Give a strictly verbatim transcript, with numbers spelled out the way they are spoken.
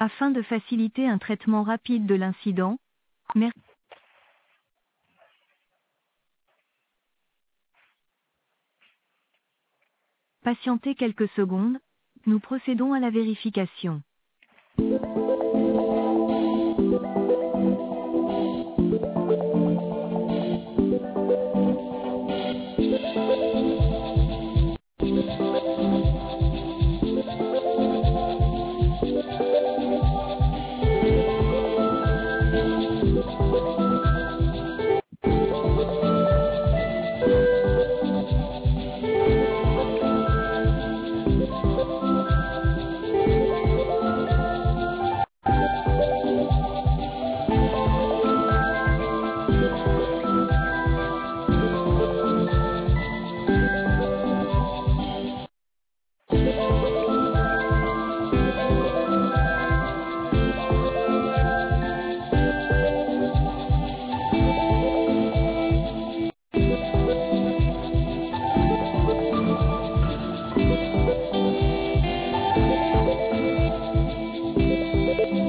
Afin de faciliter un traitement rapide de l'incident, merci. Patientez quelques secondes, nous procédons à la vérification.